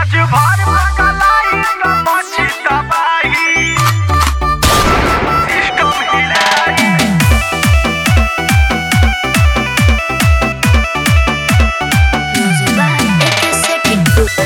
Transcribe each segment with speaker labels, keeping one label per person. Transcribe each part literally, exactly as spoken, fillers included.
Speaker 1: भर पगलाई त मची तबाही सिस्टम हिलाई।
Speaker 2: Music by A K Second.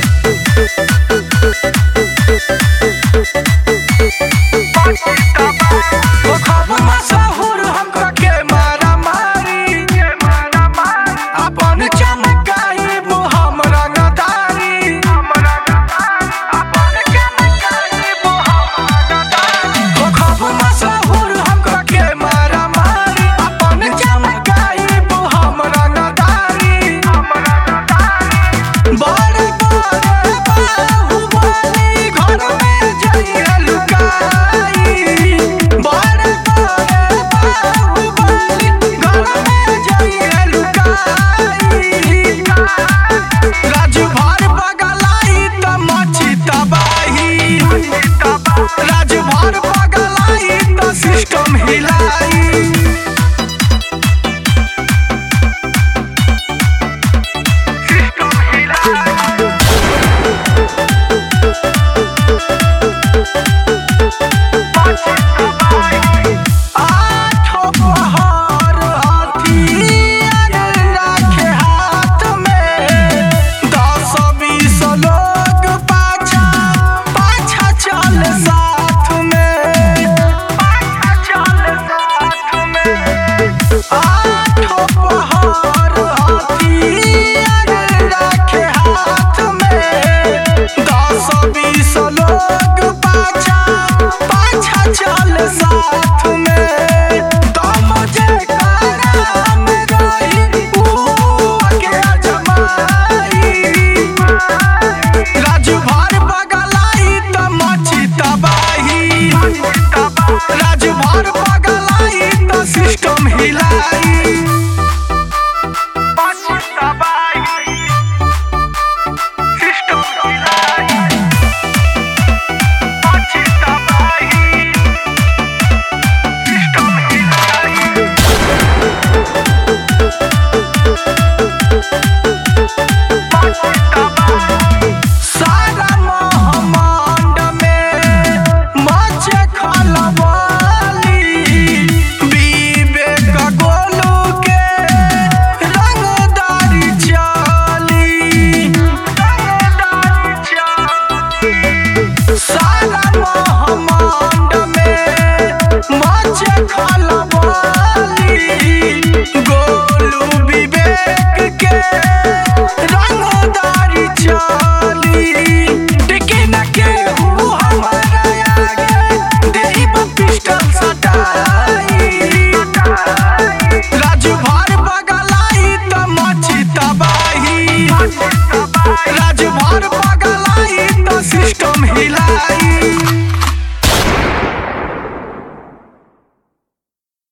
Speaker 1: मची तबाही ओ खब मशहूर हमका के मारा मारी के मारा मारी अपन चमकाई वो हमरा गदारी हमरा गदारी अपन चमकाई वो हमरा गदारी ओ खब मशहूर हमका के मारा मारी अपन चमकाई वो हमरा गदारी हमरा गदारी बड़े बड़े बाहुबली घर में जइया लुकाई बड़े बड़े बाहुबली घर में जइया लुकाई राजभर पगलाई त मची तबाही राजभर पगलाई त सिस्टम हिलाई। सिस्टम हिलाई आठों पहर हथियार राखे हाथ में दस बीस लोग पाछा पाछा चल साथ में पाछा चल साथ में आठों पहर हथियार राखे हाथ में दस बीस लोग पाछा पाछा चल साथ में तो मुझे कराम रही ऊ के अजमाई राजभर पगलाई त मची तबाही राजभर पगलाई त सिस्टम हिलाई। मची तबाही सिस्टम हिलाई मची तबाही सिस्टम हिलाई। मची तबाही सारा महमंड में मचे खलबली विवेक गोलू के रंगदारी चली रंगदारी चली सारा महमंड में मचे खलबली गोलू विवेक के रंगदारी चली टिके न केहू हमारा आगे देब पिस्टल सटाई राजभर पगलाई त मची तबाही राजभर पगलाई त सिस्टम हिलाई।